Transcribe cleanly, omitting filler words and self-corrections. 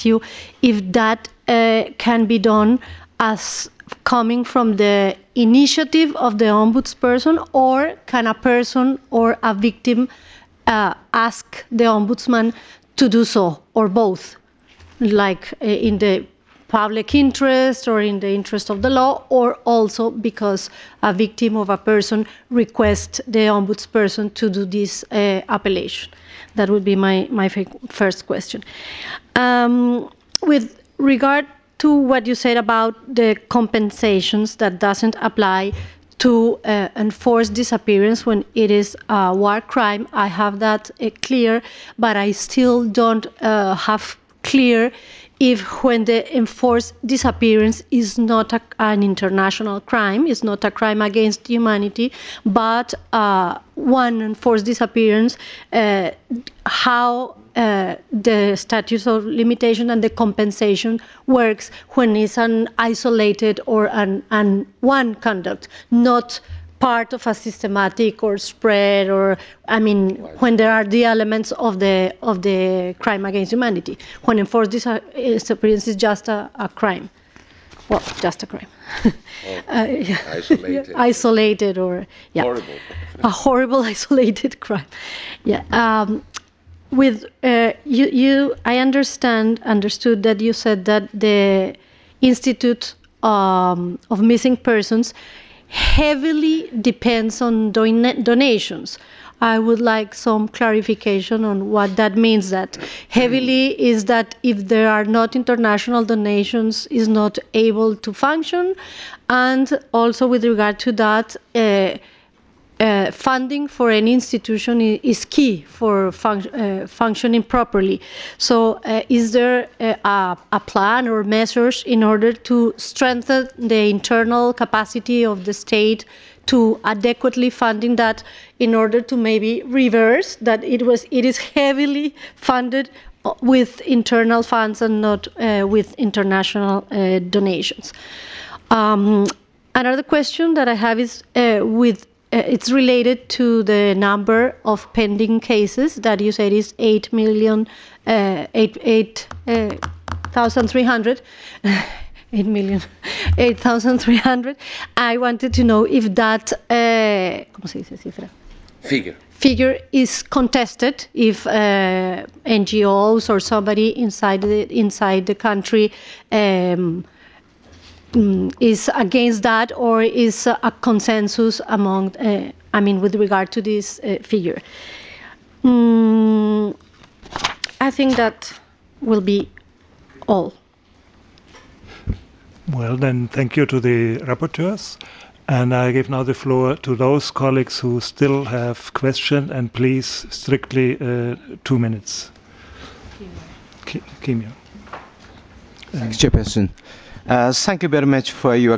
asked you if that can be done as coming from the initiative of the ombudsperson, or can a person or a victim ask the ombudsman to do so, or both, like in the public interest or in the interest of the law, or also because a victim of a person requests the ombudsperson to do this appellation? That would be my first question. With regard to what you said about the compensations, that doesn't apply to enforced disappearance when it is a war crime, I have that clear, but I still don't have clear if when the enforced disappearance is not an international crime, is not a crime against humanity, but one enforced disappearance, how the statute of limitation and the compensation works when it's an isolated or an one conduct, not part of a systematic or spread, or when there are the elements of the crime against humanity. When enforced disappearance is just a crime. Well, just a crime. Isolated. Isolated, or horrible. A horrible isolated crime. Yeah. With I understood that you said that the Institute of Missing Persons heavily depends on donations. I would like some clarification on what that means. That heavily is that if there are not international donations, is not able to function, and also with regard to that, funding for any institution is key for functioning properly. So is there a plan or measures in order to strengthen the internal capacity of the state to adequately funding that, in order to maybe reverse that it is heavily funded with internal funds and not with international donations? Another question that I have is it's related to the number of pending cases that you said is 8,300. 8,300. I wanted to know if that ¿cómo se dice cifra? Figure is contested, if NGOs or somebody inside the country is against that, or is a consensus among, with regard to this figure. I think that will be all. Well, then, thank you to the rapporteurs. And I give now the floor to those colleagues who still have questions, and please, strictly 2 minutes. Kimia. Thanks, Chairperson. Thank you very much for your